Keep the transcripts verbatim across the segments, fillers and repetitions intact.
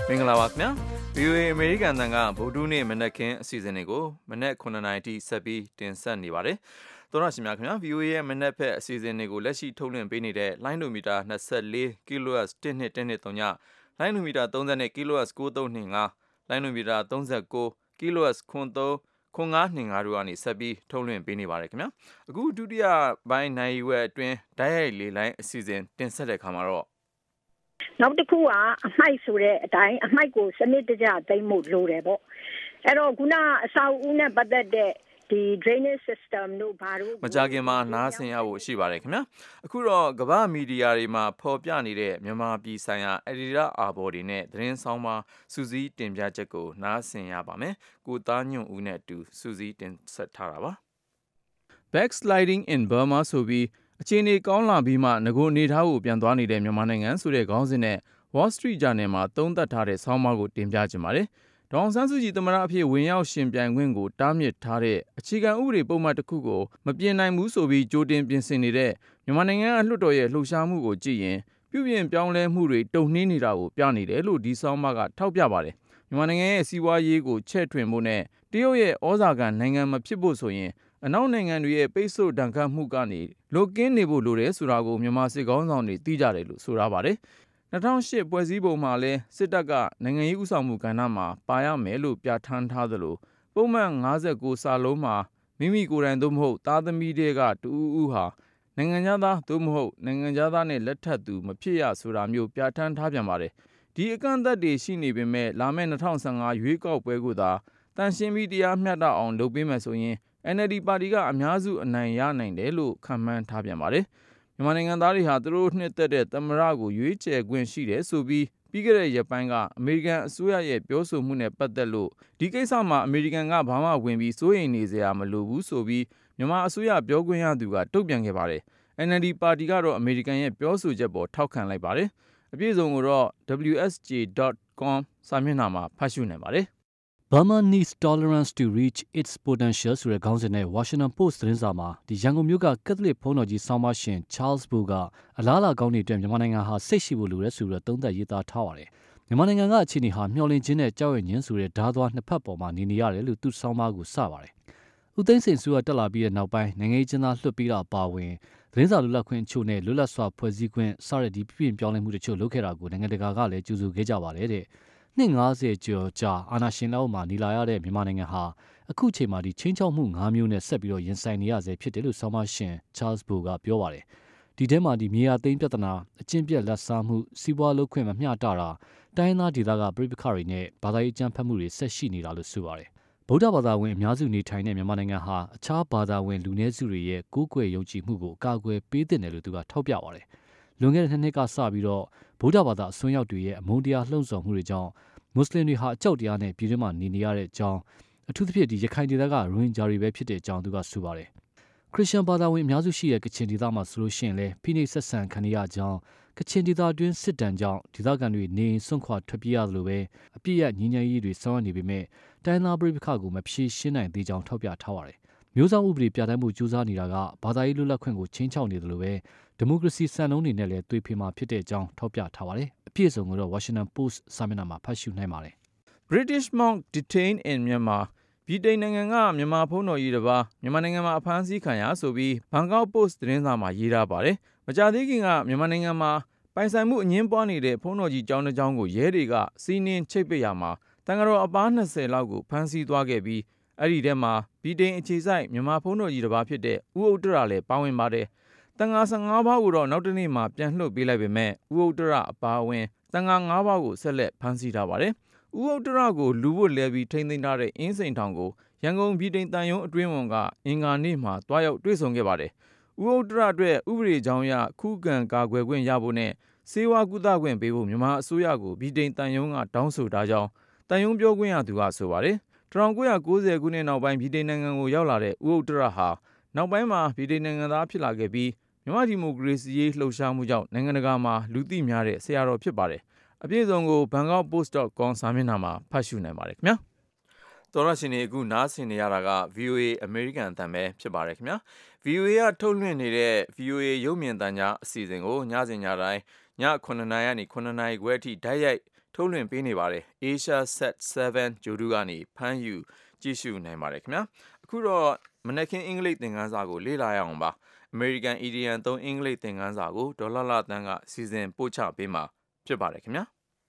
မင်္ဂလာပါခင်ဗျာ ဗီအိုအေ အမေရိကန်တန်ကဗုဒ္ဓနေ့မနက်ခင်းအစီအစဉ်တွေကိုမနက်ခုနှစ်နာရီထိဆက်ပြီးတင်ဆက်နေပါတယ်သောရရှိများခင်ဗျာ ဗီအိုအေ ရဲ့မနက်ဖက်အစီအစဉ်တွေကိုလက်ရှိထုတ်လွှင့်ပေးနေတဲ့လိုင်းဒိုမီတာနှစ်ဆယ့်လေး kilohertz တစ်နှစ်တစ်နှစ်သုံးညလိုင်းဒိုမီတာသုံးဆယ် kilohertz ကိုးသုံးနှစ်ငါးလိုင်းဒိုမီတာသုံးဆယ့်ကိုး kilohertz ခွန်သုံး ခွန်ငါးနှစ်ငါးတို့ကနေဆက်ပြီးထုတ်လွှင့်ပေးနေပါတယ်ခင်ဗျာအခုဒုတိယပိုင်းနိုင်ဝက်အတွင်းဓာတ်ရိုက်လေလိုင်းအစီအစဉ်တင်ဆက်တဲ့အခါမှာတော့နောက်တစ်ခုကအမိုက်ဆိုတဲ့အတိုင်းအမိုက်ကိုစနစ်တကျသိမ်းဖို့လိုတယ်ပေါ့အဲ့တော့ခုနအစာအုပ်နဲ့ပတ်သက်တဲ့ဒီ drainage system တို့ဘာလို့မကြခင်မှာနားဆင်ရဖို့ရှိပါတယ်ခင်ဗျာအခုတော့ကမ္ဘာမီဒီယာတွေမှာဖော်ပြနေတဲ့မြန်မာပြည်ဆိုင်ရာအယ်ဒီတာအာဘော်တွေနဲ့သတင်းဆောင်မှာစူးစီးတင်ပြချက်ကိုနားဆင်ရပါမယ်ကိုသားညွန့်ဦးနဲ့အတူစူးစီးတင်ဆက်ထားတာပါ Backsliding in Burma ဆိုပြီးအခြေအနေကောင်းလာပြီးမှငကိုအနေထားကိုပြန်သွားနေတဲ့မြန်မာနိုင်ငံဆိုတဲ့ခေါင်းစဉ်နဲ့ Wall Street Journal မှာသုံးသပ်ထားတဲ့ဆောင်းပါးကိုတင်ပြချင်ပါတယ်။ဒေါ်အောင်ဆန်းစုကြည်သမ္မတအဖြစ်ဝင်ရောက်ရှင်ပြိုင်ခွင့်ကိုတားမြစ်ထားတဲ့အခြေခံဥပဒေပုံမှန်တစ်ခုကိုမပြင်နိုင်ဘူးဆိုပြီးကြိုတင်ပြင်ဆင်နေတဲ့မြန်မာနိုင်ငံအလွှတ်တော်ရဲ့လှုပ်ရှားမှုကိုကြည့်ရင်ပြုပြင်ပြောင်းလဲမှုတွေတုံ့နှင်းနေတာကိုပြနေတယ်လို့ဒီဆောင်းပါးကထောက်ပြပါတယ်။မြန်မာနိုင်ငံရဲ့စီးပွားရေးကိုချဲ့ထွင်ဖို့နဲ့တရုတ်ရဲ့ဩဇာခံနိုင်ငံမဖြစ်ဖို့ဆိုရင်အနောက်နိုင်ငံတွေရဲ့ပိတ်ဆို့ဒဏ်ခတ်မှုကနေလွတ်ကင်းနေဖို့လိုတယ်ဆိုတာကိုမြန်မာစစ်ကောင်ဆောင်တွေသိကြတယ်လို့ဆိုရပါတယ်။၂၀၀၈ဖွဲ့စည်းပုံမှာလဲစစ်တပ်ကနိုင်ငံရေးဥဆောင်မှုကဏ္ဍမှာပါရမယ်လို့ပြဋ္ဌာန်းထားသလိုပုံမှန်၅၉စာလုံးမှာမိမိကိုယ်တိုင်သို့မဟုတ်သားသမီးတွေကတူဦးဦးဟာနိုင်ငံသားသို့မဟုတ်နိုင်ငံသားနဲ့လက်ထပ်သူမဖြစ်ရဆိုတာမျိုးပြဋ္ဌာန်းထားပြန်ပါတယ်။ဒီအကန့်အသတ်တွေရှိနေပေမဲ့လာမယ့်၂၀၁၅ရွေးကောက်ပွဲကိုသာတန်ရှင်းပြီးတရားမျှတအောင်လုပ်ပေးမယ်ဆိုရင်အန် အယ်လ် ဒီ ပါတီကအများစုအနိုင်ရနိုင်တယ်လို့ခန့်မှန်းထားပြန်ပါတယ်။မြန်မာနိုင်ငံသားတွေဟာသူတို့နှစ်သက်တဲ့သမ္မတကိုရွေးချယ်ခွင့်ရှိတယ်ဆိုပြီးပြီးခဲ့တဲ့ရက်ပိုင်းကအမေရိကန်အစိုးရရဲ့ပြောဆိုမှုနဲ့ပတ်သက်လို့ဒီကိစ္စမှာအမေရိကန်ကဘာမှဝင်ပြီးစိုးရိမ်နေစရာမလိုဘူးဆိုပြီးမြန်မာအစိုးရပြောခွင့်ရသူကတုံ့ပြန်ခဲ့ပါတယ်။ အန် အယ်လ် ဒီ ပါတီကတော့အမေရိကန်ရဲ့ပြောဆိုချက်ပေါ်ထောက်ခံလိုက်ပါတယ်။အပြည့်အစုံကိုတော့ ဒဗလျူ အက်စ် ဂျေ ဒတ် ကွန် စာမျက်နှာမှာဖတ်ရှုနိုင်ပါတယ်။ Burma needs tolerance to reach its potential ဆိုတဲ့ခေါင်းစဉ်နဲ့ Washington Post သတင်းစာမှာဒီရန်ကုန်မြို့ကကက်သလစ်ဘုန်းတော်ကြီးဆောင်းပါးရှင် Charles Bo ကအလားအလာကောင်းတွေအတွက်မြန်မာနိုင်ငံဟာစိတ်ရှိဖို့လိုတယ်ဆိုပြီးသုံးသပ်ရေးသားထားပါတယ်။မြန်မာနိုင်ငံကအခြေအနေဟာမျှော်လင့်ခြင်းနဲ့ကြောက်ရွံ့ခြင်းဆိုတဲ့ဓာတ်သွားနှစ်ဖက်ပေါ်မှာနေနေရတယ်လို့သူ့ဆောင်းပါးကိုစပါတယ်။ဦးသိန်းစိန်အစိုးရတက်လာပြီးတဲ့နောက်ပိုင်းနိုင်ငံရေးကျင်းသားလွှတ်ပေးတာပါဝင်သတင်းစာလွတ်လပ်ခွင့်အချို့နဲ့လွတ်လပ်စွာဖွဲ့စည်းခွင့်စတဲ့ဒီပြည်ပြောင်းလဲမှုတချို့လုပ်ခဲ့တာကိုနိုင်ငံတကာကလည်းကြိုဆိုခဲ့ကြပါတယ်တဲ့။နှစ်၅ဆယ်ကျော်ကြာအာဏာရှင်လက်အောက်မှာနေလာရတဲ့မြန်မာနိုင်ငံဟာအခုချိန်မှာဒီချင်းချောက်မှု၅မျိုးနဲ့ဆက်ပြီးတော့ရင်ဆိုင်နေရဆဲဖြစ်တယ်လို့ဆောင်းပါးရှင် Charles Bo ကပြောပါတယ်။ဒီထဲမှာဒီမြေယာသိမ်းပြဿနာအကျင့်ပြတ်လက်စားမှုစီးပွားလုပ်ခွင့်မမျှတတာတိုင်းသားဒေသကပြည်ပခါတွေနဲ့ဘာသာရေးအကြမ်းဖက်မှုတွေဆက်ရှိနေတာလို့ဆိုပါတယ်။ဗုဒ္ဓဘာသာဝင်အများစုနေထိုင်တဲ့မြန်မာနိုင်ငံဟာအခြားဘာသာဝင်လူနည်းစုတွေရဲ့ကိုးကွယ်ယုံကြည်မှုကိုအကာအကွယ်ပေးသင့်တယ်လို့သူကထောက်ပြပါတယ်။လွန်ခဲ့တဲ့နှစ်နှစ်ကစပြီးတော့ဗုဒ္ဓဘာသာအစွန်းရောက်တွေရဲ့အမုန်းတရားလှုံ့ဆော်မှုတွေကြောင့်မွတ်စလင်တွေဟာအကြောက်တရားနဲ့ပြည်တွင်းမှာနေနေရတဲ့အကြောင်းအထူးသဖြင့်ဒီရခိုင်ဒေသကရိုဟင်ဂျာတွေပဲဖြစ်တဲ့အကြောင်းသူကဆိုပါတယ်။ခရစ်ယာန်ဘာသာဝင်အများစုရှိတဲ့ကချင်ဒေသမှာဆိုလို့ရှိရင်လည်းဖိနှိပ်ဆက်ဆံခံရကြောင်းကချင်ဒေသအတွင်းစစ်တမ်းကြောင့်ဒေသခံတွေနေအိမ်စွန့်ခွာထွက်ပြေးရတယ်လို့ပဲအပြည့်ရငြိမ်းချမ်းရေးတွေဆောင်ရွက်နေပေမဲ့တိုင်းသားပြည်ပခါကိုမဖြေရှင်းနိုင်သေးကြောင်းထောက်ပြထားပါတယ်။မျိုးစောင့်ဥပဒေပြဋ္ဌာန်းမှုကြိုးစားနေတာကဘာသာရေးလွတ်လပ်ခွင့်ကိုချင်းချောက်နေတယ်လို့ပဲဒီမိုကရေစီစံနှုန်းတွေနဲ့လည်းသွေးဖေးမှာဖြစ်တဲ့အကြောင်းထောက်ပြထားပါတယ်။အပြည့်အစုံကိုတော့ Washington Post စာမျက်နှာမှာဖတ်ရှုနိုင်ပါတယ်။ British monk detained in Myanmar ဗြိတိန်နိုင်ငံကမြန်မာဘုန်းတော်ကြီးတစ်ပါးမြန်မာနိုင်ငံမှာအဖမ်းဆီးခံရဆိုပြီးဘန်ကောက်ပို့စ်သတင်းစာမှာရေးထားပါတယ်။မကြာသေးခင်ကမြန်မာနိုင်ငံမှာပိုင်ဆိုင်မှုအငြင်းပွားနေတဲ့ဘုန်းတော်ကြီးကျောင်းတစ်ကျောင်းကိုရဲတွေကစီးနင်းချိတ်ပိတ်ရမှာတန်ဃာတော်အပါး၂၀လောက်ကိုဖမ်းဆီးသွားခဲ့ပြီးအဲ့ဒီထဲမှာဗြိတိန်အခြေစိုက်မြန်မာဘုန်းတော်ကြီးတစ်ပါးဖြစ်တဲ့ဦးဥတ္တရလည်းပါဝင်ပါတယ်။တန်ဃာ၁၅ပါးကိုတော့နောက်တနေ့မှပြန်လွှတ်ပေးလိုက်ပေမဲ့ဦးဥတ္တရအပါအဝင်တန်ဃာ၅ပါးကိုဆက်လက်ဖမ်းဆီးထားပါတယ်။ဦးဥတ္တရကိုလူဖို့လဲပြီးထိန်းသိမ်းထားတဲ့အင်းစိန်ထောင်ကိုရန်ကုန်ပြည်တိန်တန်ယုံအတွင်းဝန်ကအင်္ဂါနေ့မှာတွားရောက်တွေ့ဆုံခဲ့ပါတယ်။ဦးဥတ္တရအတွက်ဥပဒေကြောင်းအရခုခံကာကွယ်ခွင့်ရဖို့နဲ့ဆေးဝါးကုသခွင့်ပေးဖို့မြန်မာအစိုးရကိုပြည်တိန်တန်ယုံကတောင်းဆိုထားကြောင်းတန်ယုံပြောခွင့်ရသူကဆိုပါတယ်။၁၉၉၀ခုနှစ်နောက်ပိုင်းပြည်တိန်နိုင်ငံကိုရောက်လာတဲ့ဦးဥတ္တရဟာနောက်ပိုင်းမှာပြည်တိန်နိုင်ငံသားဖြစ်လာခဲ့ပြီးမြန်မာဒီမိုကရေစီရေးလှုပ်ရှားမှုကြောင့်နိုင်ငံတကာမှာလူသိများတဲ့ဆရာတော်ဖြစ်ပါတယ်။အပြည့်အစုံကို ဘန်ကောက်ပို့စ် ဒတ် ကွန် စာမျက်နှာမှာဖတ်ရှုနိုင်ပါတယ်ခင်ဗျာ။သောရရှင်တွေအခုနားဆင်နေရတာက ဗီအိုအေ အမေရိကန်အသံပဲဖြစ်ပါတယ်ခင်ဗျာ။ ဗီအိုအေ ကထုတ်လွှင့်နေတဲ့ ဗီအိုအေ ရုပ်မြင်သံကြားအစီအစဉ်ကိုညစဉ်ညတိုင်းညခုနှစ်နာရီကနေခုနှစ်နာရီခွဲအထိဓာတ်ရိုက်ထုတ်လွှင့်ပေးနေပါတယ် Asia Sat seven ဂျိုဒူကနေဖမ်းယူကြည့်ရှုနိုင်ပါတယ်ခင်ဗျာအခုတော့မနက်ခင်းအင်္ဂလိပ်သင်ခန်းစာကိုလေ့လာရအောင်ပါ American Idiom သုံးအင်္ဂလိပ်သင်ခန်းစာကိုဒေါ်လာလာတန်းကစီစဉ်ပို့ချပေးမှာဖြစ်ပါတယ်ခင်ဗျာ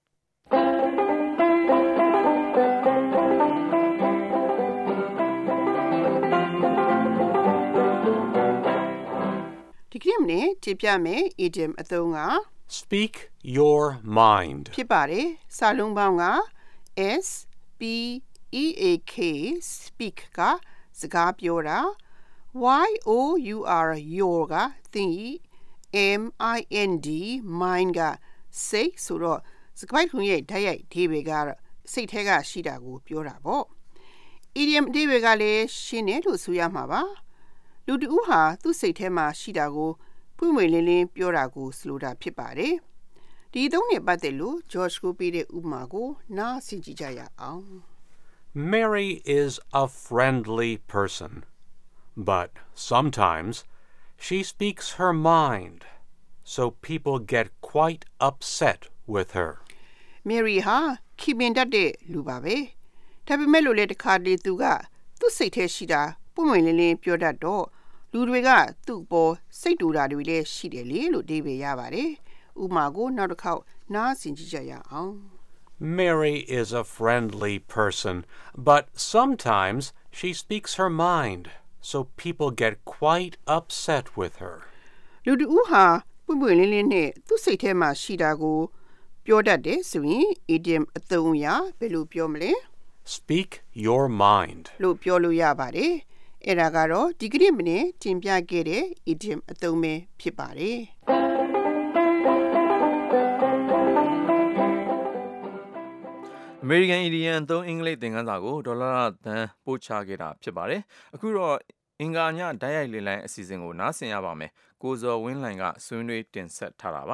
ဒီကနေ့မနေ့ကြည့်ပြမယ် idiom အသုံးက Speak your mind ဖြစ်ပါတယ်စာလုံးပေါင်းက S P E A K speak ကစကားပြောတာ Y O U R your ကသင် M I N D mind ကစိတ်ဆိုတော့စကားခုရဲ့ဓာတ်ရိုက်အဓိပ္ပာယ်ကတော့စိတ်ထဲကရှိတာကိုပြောတာပေါ့ idiom အဓိပ္ပာယ်ကလည်းရှင်းတယ်လို့ဆိုရမှာပါလူတဦးဟာသူ့စိတ်ထဲမှာရှိတာကိုပွင့်ပွင့်လင်းလင်းပြောတာကိုဆိုလိုတာဖြစ်ပါတယ်ဒီသုံးနဲ့ပတ်သက်လို့ George ကိုပေးတဲ့ဥပမာကိုနားဆင်ကြည့်ကြရအောင် Mary is a friendly person, but sometimes she speaks her mind, so people get quite upset with her. Mary ဟာခင်မင်တတ်တဲ့လူပါပဲဒါပေမဲ့လို့လေတခါတလေသူကသူ့စိတ်ထဲရှိတာပွင့်ပွင့်လင်းလင်းပြောတတ်တော့လူတွေကသူ့ပေါ်စိတ်တူတာတွေလည်းရှိတယ်လေလို့အဓိပ္ပာယ်ရပါတယ်ဥပမာကိုနောက်တစ်ခေါက်နားဆင်ကြည့်ကြရအောင် Mary is a friendly person, but sometimes she speaks her mind, so people get quite upset with her. လူတဦးဟာပွင့်ပွင့်လင်းလင်းနဲ့သူ့စိတ်ထဲမှာရှိတာကိုပြောတတ်တယ်ဆိုရင် idiom အသုံးအရဘယ်လိုပြောမလဲ Speak your mind လို့ပြောလို့ရပါတယ်အဲ့ဒါကတော့ဒီကနေ့မနေ့တင်ပြခဲ့တဲ့ idiom အသုံးပဲဖြစ်ပါတယ် American Idiom သုံးအင်္ဂလိပ်သင်ခန်းစာကိုဒေါ်လာလာတန်းပို့ချခဲ့တာဖြစ်ပါတယ်အခုတော့အင်္ဂါညဓာတ်ရိုက်လေလိုင်းအစီအစဉ်ကိုနားဆင်ရပါမယ်ကိုဇော်ဝင်းလှိုင်ကဆွေးနွေးတင်ဆက်ထားတာပါ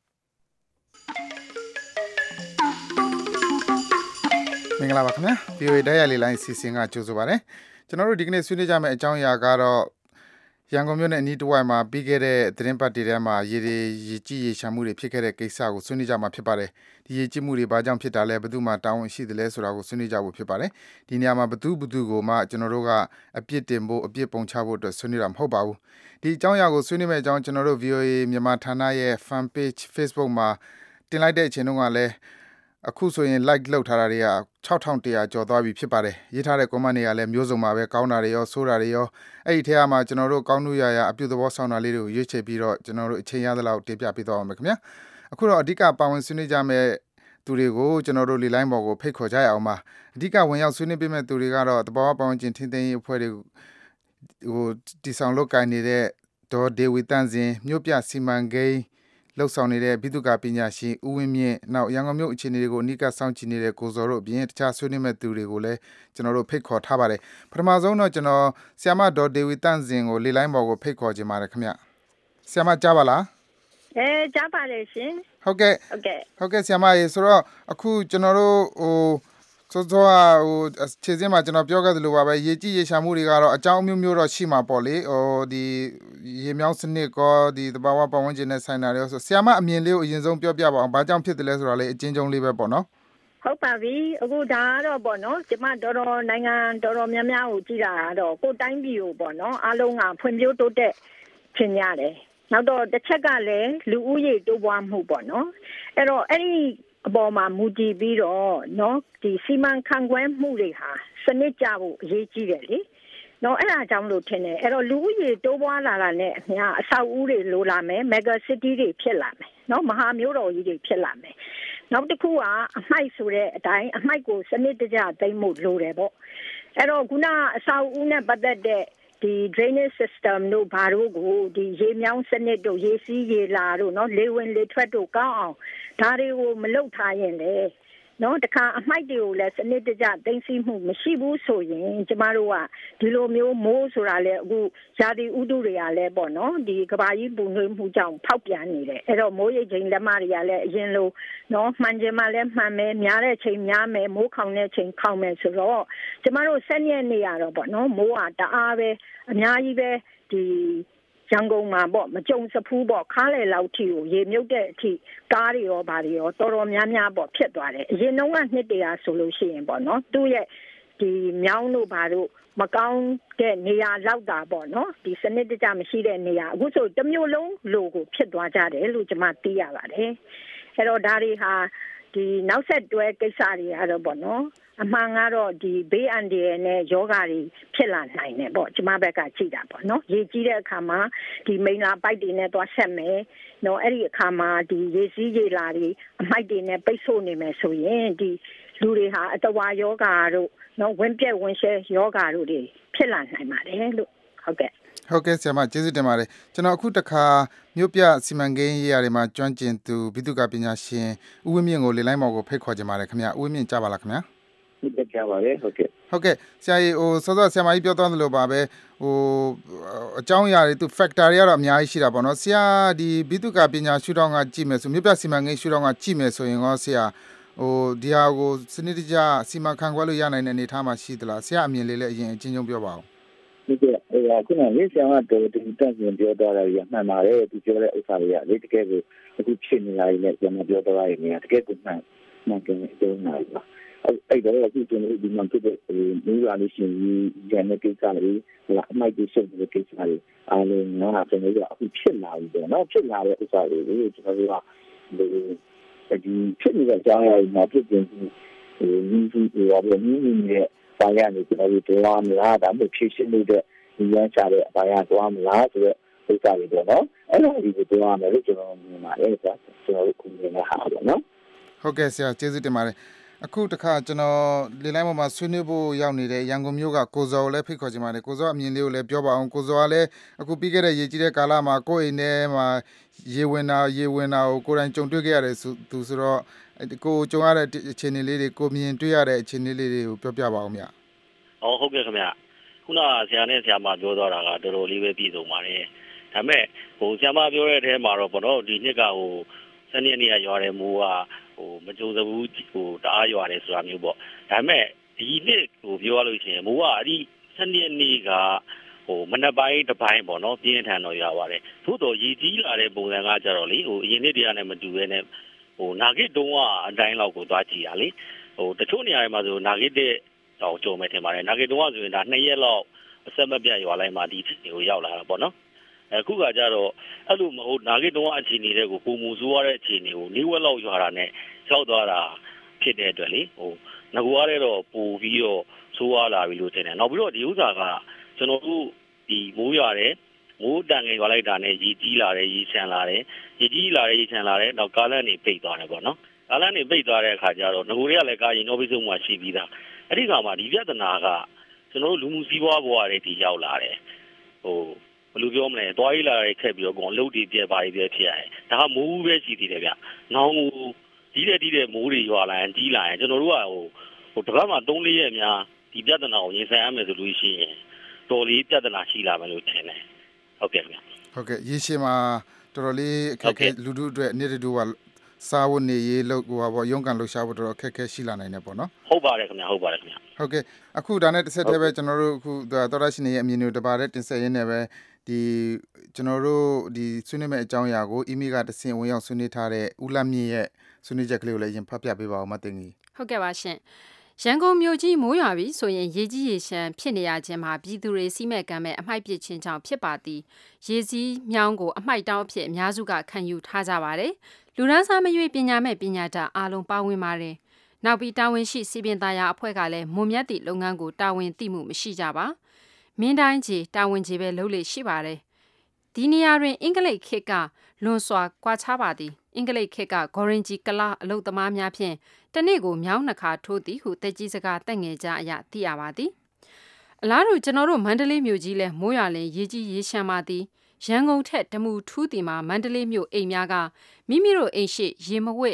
မင်္ဂလာပါခင်ဗျာ ဗီအိုအေ ဓာတ်ရိုက်လေလိုင်းအစီအစဉ်ကကြိုဆိုပါရစေကျွန်တော်တို့ဒီကနေ့ဆွေးနွေးကြမယ့်အကြောင်းအရာကတော့ရန်ကုန်မြို့နဲ့အနီးတစ်ဝိုက်မှာပြီးခဲ့တဲ့သတင်းပတ်တွေထဲမှာရေတွေရေကြီးရေရှာမှုတွေဖြစ်ခဲ့တဲ့ကိစ္စကိုဆွေးနွေးကြမှာဖြစ်ပါတယ်ဒီရေကြီးမှုတွေဘာကြောင့်ဖြစ်တာလဲဘယ်သူမှတာဝန်ရှိတယ်လဲဆိုတာကိုဆွေးနွေးကြဖို့ဖြစ်ပါတယ်ဒီနေရာမှာဘယ်သူဘယ်သူကိုမှကျွန်တော်တို့ကအပြစ်တင်ဖို့အပြစ်ပုံချဖို့အတွက်ဆွေးနွေးတာမဟုတ်ပါဘူးဒီအကြောင်းအရာကိုဆွေးနွေးမယ့်အကြောင်းကျွန်တော်တို့ ဗီအိုအေ မြန်မာဌာနရဲ့ fan page Facebook မှာတင်လိုက်တဲ့အချိန်တုန်းကလည်းအခုဆိုရင် like လောက်ထားတာတွေက၆ထောင်တစ်ရာကျော်သွားပြီဖြစ်ပါတယ်ရေးထားတဲ့ comment တွေကလည်းမျိုးစုံပါပဲကောင်းတာတွေရောဆိုးတာတွေရောအဲ့ဒီထဲမှာကျွန်တော်တို့ကောင်းလို့ရရအပြုသဘောဆောင်တာလေးတွေကိုရွေးချယ်ပြီးတော့ကျွန်တော်တို့အချိန်ရသလောက်တင်ပြပေးသွားအောင်မယ်ခင်ဗျာအခုတော့အဓိကပါဝင်ဆွေးနွေးကြမယ့်သူတွေကိုကျွန်တော်တို့လေလိုင်းပေါ်ကိုဖိတ်ခေါ်ကြရအောင်ပါအဓိကဝင်ရောက်ဆွေးနွေးပေးမယ့်သူတွေကတော့တဘာဝပတ်ဝန်းကျင်ထိန်းသိမ်းရေးအဖွဲ့တွေဟိုတီဆောင်လုပ်ကိုင်နေတဲ့ဒေါ်ဒေဝီတန့်စင်မြို့ပြစီမံကိန်းလှုပ်ဆောင်နေတဲ့ဘိသုကာပညာရှင်ဦးဝင်းမြင့်နောက်ရန်ကုန်မြို့အခြေအနေတွေကိုအနီးကပ်စောင့်ကြည့်နေတဲ့ကိုဇော်တို့အပြင်တခြားဆွေးနွေးမဲ့သူတွေကိုလည်းကျွန်တော်တို့ဖိတ်ခေါ်ထားပါတယ်ပထမဆုံးတော့ကျွန်တော်ဆီယမဒေါ်ဒေဝီတန့်စင်ကိုလေလိုင်းပေါ်ကိုဖိတ်ခေါ်ခြင်းပါတယ်ခင်ဗျဆီယမကြားပါလားအဲကြားပါတယ်ရှင်ဟုတ်ကဲ့ဟုတ်ကဲ့ဟုတ်ကဲ့ဆီယမရေဆိုတော့အခုကျွန်တော်တို့ဟိုစောစောဟိုခြေစင်းမှာကျွန်တော်ပြောခဲ့သလိုပါပဲရေကြီးရေရှာမှုတွေကတော့အကြောင်းမျိုးမျိုးတော့ရှိမှာပေါ့လေဟိုဒီရေမြောင်းစနစ်ကောဒီတဘာဝပတ်ဝန်းကျင်နဲ့ဆိုင်တာတွေဆိုဆရာမအမြင်လေးကိုအရင်ဆုံးပြောပြပါအောင်ဘာကြောင့်ဖြစ်တယ်လဲဆိုတာလေးအချင်းချင်းလေးပဲပေါ့နော်ဟုတ်ပါပြီအခုဒါကတော့ပေါ့နော်ကျမတော်တော်နိုင်ငံတော်တော်များများကိုကြည့်တာကတော့ကိုယ်တိုင်းပြည်ကိုပေါ့နော်အားလုံးကဖွံ့ဖြိုးတိုးတက်ခြင်းရတယ်နောက်တော့တစ်ချက်ကလည်းလူဦးရေတိုးပွားမှုပေါ့နော်အဲ့တော့အဲ့ဒီအပေါ်မှာမူတည်ပြီးတော့เนาะဒီစီမံခန့်ခွဲမှုတွေဟာစနစ်ကျဖို့အရေးကြီးတယ်လေเนาะအဲ့ဒါကြောင့်လို့ထင်တယ်အဲ့တော့လူဦးရေတိုးပွားလာတာနဲ့အများအဆောက်အဦတွေလိုလာမယ် mega city တွေဖြစ်လာမယ်เนาะမဟာမြို့တော်ကြီးတွေဖြစ်လာမယ်နောက်တစ်ခုကအမှိုက်ဆိုတဲ့အတိုင်းအမှိုက်ကိုစနစ်တကျသိမ်းဖို့လိုတယ်ပေါ့အဲ့တော့ခုနအဆောက်အဦနဲ့ပတ်သက်တဲ့ဒီ drainage system တို့ဘာတို့ကိုဒီရေမြောင်းစနစ်တို့ရေစီးရေလာတို့เนาะလေဝင်လေထွက်တို့ကောင်းအောင်ဒါတွေကိုမလုပ်ထားရင်လေเนาะတခါအမှိုက်တွေကိုလည်းစနစ်တကျသိမ်းဆည်းမှုမရှိဘူးဆိုရင်ကျမတို့ကဒီလိုမျိုးမိုးဆိုတာလေအခုရာသီဥတုတွေကလည်းပေါ့เนาะဒီကဘာကြီးပူနွေးမှုကြောင့်ဖောက်ပြန်နေတယ်အဲ့တော့မိုးရိပ်ချိန်လက်မတွေကလည်းအရင်လိုเนาะမှန်ခြင်းမှလည်းမှန်မယ်များတဲ့ချိန်များမယ်မိုးခေါင်တဲ့ချိန်ခေါင်မယ်ဆိုတော့ကျမတို့ဆက်ညက်နေရတော့ပေါ့เนาะမိုးကတအားပဲအများကြီးပဲဒီရန်ကုန်မှာပေါ့မကြုံစဖူးပေါ့ခါးလေလောက်ထိကိုရေမြုပ်တဲ့အထိကားတွေရောဘာတွေရောတော်တော်များများပေါ့ဖြစ်သွားတယ်အရင်တုန်းကနှစ်တရာဆိုလို့ရှိရင်ပေါ့နော်သူ့ရဲ့ဒီမြောင်းတို့ဘာတို့မကောင်းတဲ့နေရာလောက်တာပေါ့နော်ဒီစနစ်တကျမရှိတဲ့နေရာအခုဆိုတစ်မျိုးလုံးလိုကိုဖြစ်သွားကြတယ်လို့ကျွန်မသိရပါတယ်အဲ့တော့ဒါတွေဟာဒီနောက်ဆက်တွဲကိစ္စတွေကတော့ပေါ့နော်အမှန်ကတော့ဒီဘေးအန္တရာယ်နဲ့ယောဂါတွေဖြစ်လာနိုင်တယ်ပေါ့ကျွန်မဘက်ကကြည့်တာပေါ့နော်ရေကြီးတဲ့အခါမှာဒီမိန်လာပိုက်တွေနဲ့သွားဆက်မယ်နော်အဲ့ဒီအခါမှာဒီရေစီးရေလာတွေအမိုက်တွေနဲ့ပိတ်ဆို့နေမယ်ဆိုရင်ဒီလူတွေဟာအတဝါယောဂါတို့နော်ဝင်းပြက်ဝင်းရှဲယောဂါတို့တွေဖြစ်လာနိုင်ပါတယ်လို့ဟုတ်ကဲ့ဟုတ်ကဲ့ဆရာမကျေးဇူးတင်ပါတယ်ကျွန်တော်အခုတခါမြို့ပြစီမံကိန်းရေးရာတွေမှာကျွမ်းကျင်သူဘိသုကာပညာရှင်ဦးဝင်းမြင့်ကိုလေလိုင်းမော်ကိုဖိတ်ခေါ်ကြပါတယ်ခင်ဗျဦးဝင်းမြင့်ကြားပါလားခင်ဗျာဟုတ်ကဲ့ကြားပါတယ်ဟုတ်ကဲ့ဟုတ်ကဲ့ဆရာကြီးဟိုစောစောဆရာမကြီးပြောသွားသလိုပါပဲဟိုအကြောင်းအရာတွေသူ factor တွေကတော့အများကြီးရှိတာပေါ့နော်ဆရာဒီဘိသုကာပညာရှုထောင့်ကကြည့်မယ်ဆိုမြို့ပြစီမံကိန်းရှုထောင့်ကကြည့်မယ်ဆိုရင်ရောဆရာဟိုဒီဟာကိုစနစ်တကျစီမံခန့်ခွဲလို့ရနိုင်တဲ့အနေအထားမှာရှိသလားဆရာအမြင်လေးလည်းအရင်အချင်းချင်းပြောပါဦးဒီကအဲခုနကလေးဆရာကတော့ဒီတက်ပြန်ပြောသွားတာရမှန်ပါတယ်ဒီပြောတဲ့ဥစ္စာတွေကလေတကယ်ကိုအခုဖြစ်နေတာတွေနဲ့ကျွန်တော်ပြောသွားရရင်တကယ်ကိုမှန်မှန်ကန်တဲ့အကျိုးနိုင်ပါအဲ့တော့အခုကျွန်တော်ဒီမှာဖြစ်တဲ့ဒီလာလို့ရှိရင်ရန်တဲ့ကိစ္စတွေလာအမိုက်တွေရှုပ်တဲ့ကိစ္စတွေအားလုံးငါးကျွန်တော်တို့အခုဖြစ်လာပြီပေါ့နော်ဖြစ်လာတဲ့ဥစ္စာတွေကိုကျွန်တော်တို့ကဒီဖြစ်နေတဲ့အကြောင်းအရာတွေမှာဖြစ်တင်ပြီးဒီဒီဒီရောပြီးမြင်းမြင်းရဲ့ဘာရနေကျွန်တော်တို့ပြောမလားဒါမှဖြစ်ရှင်းနေတဲ့ဒီရန်ချတဲ့အဘာရသွားမလားဆိုတော့ဥစ္စာတွေပေါ့နော်အဲ့လိုဒီကိုပြောရမယ်လို့ကျွန်တော်မြင်ပါတယ်ဆိုတော့ကျွန်တော်တို့ခုမြင်နေတာပေါ့နော်ဟုတ်ကဲ့ဆရာကျေးဇူးတင်ပါတယ်အခုတခါကျွန်တော်လေလိုင်းပေါ်မှာဆွေးနွေးဖို့ရောက်နေတဲ့ရန်ကုန်မြို့ကကိုဇော်ကိုလည်းဖိတ်ခေါ်ချင်ပါတယ်ကိုဇော်အမြင်လေးကိုလည်းပြောပါအောင်ကိုဇော်ကလည်းအခုပြီးခဲ့တဲ့ရေကြီးတဲ့ကာလမှာကိုယ့်အိမ်ထဲမှာရေဝင်တာရေဝင်တာကိုကိုယ်တိုင်ကြုံတွေ့ခဲ့ရတယ်သူဆိုတော့ကိုကြုံရတဲ့အခြေအနေလေးတွေကိုမြင်တွေ့ရတဲ့အခြေအနေလေးတွေကိုပြောပြပါအောင်ဗျ။အော်ဟုတ်ကဲ့ခင်ဗျ။ခုနဆရာနဲ့ဆရာမပြောသွားတာကတော်တော်လေးပဲပြည့်စုံပါတယ်။ဒါပေမဲ့ဟိုဆရာမပြောတဲ့အထဲမှာတော့ဘောနော်ဒီနှစ်ကဟိုစနေနေ့ကရွာတဲ့မိုးကဟိုမကြုံစဘူးဟိုတအားရွာတယ်ဆိုတာမျိုးပေါ့ဒါပေမဲ့ဒီနှစ်ဟိုပြောရလို့ရှိရင်မိုးကအဲ့ဒီစနေနေ့ကဟိုမနက်ပိုင်းတစ်ပိုင်းပေါ့နော်ပြင်းထန်တော့ရွာပါတယ်သို့တော်ရည်ကြီးလာတဲ့ပုံစံကကြတော့လေဟိုအရင်နှစ်တည်းကနဲ့မတူဘဲနဲ့ဟိုနာဂစ်တုံးကအတိုင်းလောက်ကိုသွားကြည့်ရလေဟိုတချို့နေရာတွေမှာဆိုနာဂစ်တဲ့တော့ကြုံမယ်ထင်ပါတယ်နာဂစ်တုံးကဆိုရင်ဒါနှစ်ရက်လောက်အဆက်မပြတ်ရွာလိုက်မှဒီကိုရောက်လာတာပေါ့နော်အခုကကြတော့အဲ့လိုမဟုတ်နာဂစ်တုံးကအခြေအနေတွေကိုပုံမူဆိုးရတဲ့အခြေအနေကိုလေးဝက်လောက်ရွာတာနဲ့ရောက်သွားတာဖြစ်တဲ့အတွက်လေဟိုငကူရတဲ့တော့ပို့ပြီးတော့ဆိုးရလာပြီလို့ထင်တယ်နောက်ပြီးတော့ဒီဥစ္စာကကျွန်တော်တို့ဒီမိုးရွာတယ်မိုးတန်ငယ်ရွာလိုက်တာနဲ့ရေကြီးလာတယ်ရေချမ်းလာတယ်ရေကြီးလာတယ်ရေချမ်းလာတယ်နောက်ကားလမ်းနေပိတ်သွားတယ်ပေါ့နော်ကားလမ်းနေပိတ်သွားတဲ့အခါကျတော့ငကူတွေကလည်းကားရင်တော့ပြီးဆုံးမှရှိပြီးသားအဲ့ဒီကမှဒီပြဿနာကကျွန်တော်တို့လူမှုစည်းဝါးဘဝတွေဒီရောက်လာတယ်ဟိုဘယ်လိုပြောမလဲတွားရီလာတွေခက်ပြီးတော့ကောင်လှုပ်တွေပြက်ပါတွေပြက်ဖြစ်ရတယ်ဒါကမိုးပဲရှိသေးတယ်ဗျ။နောင်ကြီးတဲ့ကြီးတဲ့မိုးတွေရွာလာရင်ကြီးလာရင်ကျွန်တော်တို့ကဟိုဟိုတစ်ပတ်မှာသုံးလေးရက်များဒီပြဿနာကိုရင်ဆိုင်ရမယ်ဆိုလို့ရှိရင်တော်လေးပြဿနာရှိလာမယ်လို့ထင်တယ်။ဟုတ်ကဲ့ဗျ။ဟုတ်ကဲ့ရေရှည်မှာတော်တော်လေးအခက်အခဲလူတို့အတွက်နေ့တူကစားဝတ်နေရေးလို့ဟိုပါပေါ့ရုံးကန်လှူရှားဖို့တော်တော်ခက်ခဲရှိလာနိုင်တယ်ပေါ့နော်။ဟုတ်ပါတယ်ခင်ဗျာဟုတ်ပါတယ်ခင်ဗျာ။ဟုတ်ကဲ့အခုဒါနဲ့တစ်ဆက်တည်းပဲကျွန်တော်တို့အခုသောရရှိနေရဲ့အမြင်တွေတပါးတဲ့တင်ဆက်ရင်းနဲ့ပဲဒီကျွန်တော်တို့ဒီဆွေးနွေးမဲ့အကြောင်းအရာကိုအီးမေးလ်ကတဆင့်ဝင်ရောက်ဆွေးနွေးထားတဲ့ဦးလမြင့်ရဲ့ဆွေးနွေးချက်ကလေးကိုလည်းရင်ဖတ်ပြပေးပါဦးမသိငီဟုတ်ကဲ့ပါရှင်ရန်ကုန်မြို့ကြီးမိုးရွာပြီဆိုရင်ရေကြီးရေရှမ်းဖြစ်နေရခြင်းမှာပြည်သူတွေစီးမဲ့ကမ်းမဲ့အမိုက်ပစ်ခြင်းကြောင့်ဖြစ်ပါသည်ရေစီးမြောင်းကိုအမိုက်တောင်းအဖြစ်အများစုကခံယူထားကြပါတယ်လူရန်စားမရွေးပညာမဲ့ပညာတတ်အားလုံးပါဝင်ပါတယ်နောက်ပြီးတာဝန်ရှိစီပင်သားရအဖွဲ့ကလည်းမွန်မြတ်သည့်လုပ်ငန်းကိုတာဝန်သိမှုမရှိကြပါမင်းတိုင်းကြီးတာဝန်ကြီးပဲလုပ်လေရှိပါတယ်ဒီနေရာတွင်အင်္ဂလိပ်ခေတ်ကလွန်စွာကွာခြားပါသည်အင်္ဂလိပ်ခေတ်ကဂေါ်ရင်ဂျီကလာအလုတ်သမားများဖြင့်တနေ့ကိုမြောင်းနှစ်ခါထိုးသည်ဟုတက်ကြီးစကားတက်ငယ်ကြအရာသိရပါသည်အလားတူကျွန်တော်တို့မန္တလေးမြို့ကြီးလဲမိုးရွာလင်ရေကြီးရေရှမ်းပါသည်ရန်ကုန်ထက်တမူထူးတီမှာမန္တလေးမြို့အိမ်များကမိမိတို့အိမ်ရှိရေမဝစ်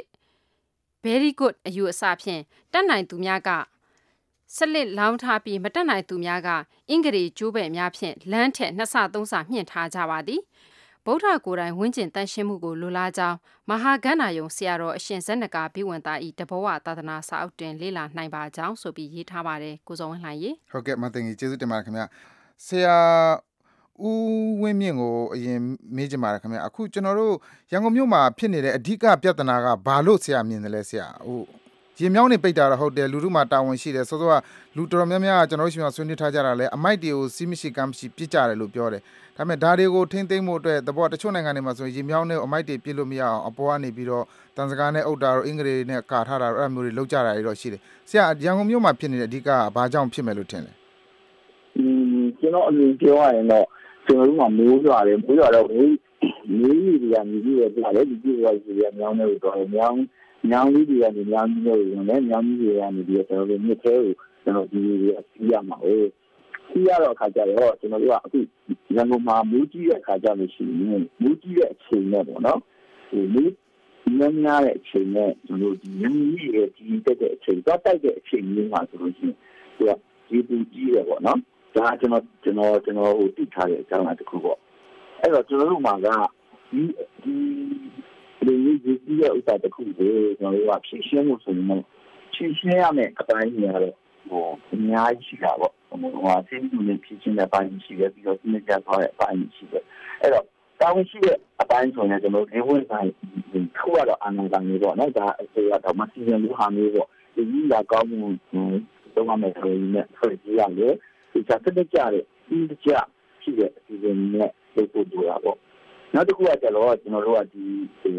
very good အယူအဆဖြင့်တက်နိုင်သူများကဆက်လက်လောင်းထားပြီးမတက်နိုင်သူများကအင်္ဂရီကျိုးပဲ့များဖြင့်လမ်းထက်နှစ်ဆသုံးဆမြင့်ထားကြပါသည်ဗုဒ္ဓကိုယ်တိုင်ဝင်းကျင်တန်ရှင်းမှုကိုလိုလားကြောင်းမဟာကန္နာယုံဆရာတော်အရှင်ဇက်နကဘိဝန္တာဤတဘောဝသာသနာစာအုပ်တွင်လေ့လာနိုင်ပါကြောင်းဆိုပြီးရေးထားပါတယ်ကိုစောဝင်းလှိုင်ရေဟုတ်ကဲ့မသိငီကျေးဇူးတင်ပါတယ်ခင်ဗျဆရာဦးဝင်းမြင့်ကိုအရင်မေးချင်ပါတယ်ခင်ဗျအခုကျွန်တော်တို့ရန်ကုန်မြို့မှာဖြစ်နေတဲ့အဓိကပြဿနာကဘာလို့ဆရာမြင်တယ်လဲဆရာဟိုရေမြောင်းနေပိတ်တာတော့ဟုတ်တယ်လူထုမှာတာဝန်ရှိတယ်ဆိုတော့လူတော်တော်များများကျွန်တော်တို့ရှိမှဆွေးနွေးထားကြတာလဲအမိုက်တွေကိုစီးမရှိကမ်းမရှိပြစ်ကြတယ်လို့ပြောတယ်ဒါပေမဲ့ဒါတွေကိုထိမ့်သိမ့်ဖို့အတွက်တဘောတချို့နိုင်ငံတွေမှာဆိုရင်ရေမြောင်းနဲ့အမိုက်တွေပြစ်လို့မရအောင်အပေါ်ကနေပြီးတော့တန်စကားနဲ့အုပ်တာတော့အင်္ဂလိပ်နဲ့ကာထားတာတော့အဲ့လိုမျိုးတွေလောက်ကြတာတွေတော့ရှိတယ်ဆရာရန်ကုန်မြို့မှာဖြစ်နေတဲ့အဓိကဘာကြောင့်ဖြစ်မယ်လို့ထင်လဲอืมကျွန်တော်အမြင်ပြောရရင်တော့ကျွန်တော်တို့ကမိုးရွာတယ်မိုးရွာတော့မိုးမိုးကြီးတွေကမြည်ပြီးတော့လေဒီကြီးကကြီးကမြောင်းနေတော့မြောင်းမြောင်းလေးတွေကနေမြောင်းကြီးတွေဝင်တယ်မြောင်းကြီးတွေကနေပြီးတော့ကျွန်တော်တို့မြစ်သေးကိုကျွန်တော်ဒီတွေစီးရမှာဟိုစီးရတော့ခါကြတော့ကျွန်တော်တို့ကအခုရန်ကုန်မှာမိုးကြီးတဲ့ခါကြလို့ရှိရင်မိုးကြီးတဲ့အချိန်နဲ့ပေါ့နော်ဒီမိုးညံ့ညတဲ့အချိန်နဲ့ကျွန်တော်ဒီညံ့ကြီးရဲ့ကြီးတက်တဲ့အချိန်တော့တိုက်တဲ့အချိန်မျိုးမှာဆိုလို့ရှိရင်သူကဒီပူကြီးရပေါ့နော်ဒါကျွန်တော်ကျွန်တော်ကျွန်တော်ဟိုတိထားတဲ့အကြောင်းအရာတစ်ခုပေါ့အဲ့တော့ကျွန်တော်တို့မှာကဒီဒီဒီဒီဒီရဲ့ဥစ္စာတစ်ခုကိုကျွန်တော်တို့ကဖြည့်ရှင်းဖို့ဆိုရင်တော့ဖြည့်ရှင်းရမယ့်အပိုင်းကြီးကတော့ဟိုအများကြီးရှိတာပေါ့ဟိုဟာစိတ်ကူးနဲ့ဖြည့်ရှင်းတဲ့အပိုင်းရှိတယ်ပြီးတော့စိတ်ကြသွားတဲ့အပိုင်းရှိတယ်အဲ့တော့တာဝန်ရှိတဲ့အပိုင်းဆိုရင်ကျွန်တော်ဒီဝင်ဆိုင်ထိုးရတော့အာဏာပိုင်တွေပေါ့နော်ဒါအစိုးရတော့မစီရင်လို့ဟာမျိုးပေါ့ဒီကြီးကကောင်းမှုတော့မှမယ်ဆိုရင်လည်းဆွေးကြရတယ်ဒီချက်တက်ကြတယ်ဒီကြရှိတဲ့အစီအစဉ်နဲ့ပို့ပို့ကြတာပေါ့နောက်တစ်ခုကကျတော့ကျွန်တော်တို့ကဒီဒီ